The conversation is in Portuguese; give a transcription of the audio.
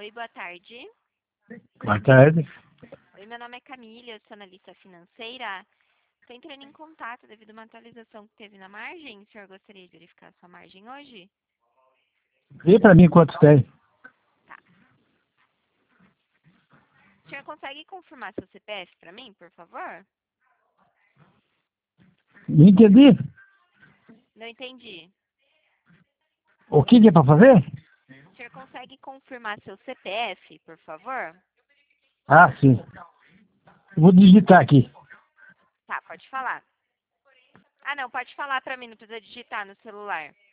Oi, boa tarde. Boa tarde. Oi, meu nome é Camila, eu sou analista financeira. Estou entrando em contato devido a uma atualização que teve na margem. O senhor gostaria de verificar a sua margem hoje? Vê pra mim quantos tem. Tá. O senhor consegue confirmar seu CPF para mim, por favor? Não entendi. Não entendi. O que é pra fazer? O senhor consegue confirmar seu CPF, por favor? Ah, sim. Vou digitar aqui. Tá, pode falar. Ah, não, pode falar para mim, não precisa digitar no celular.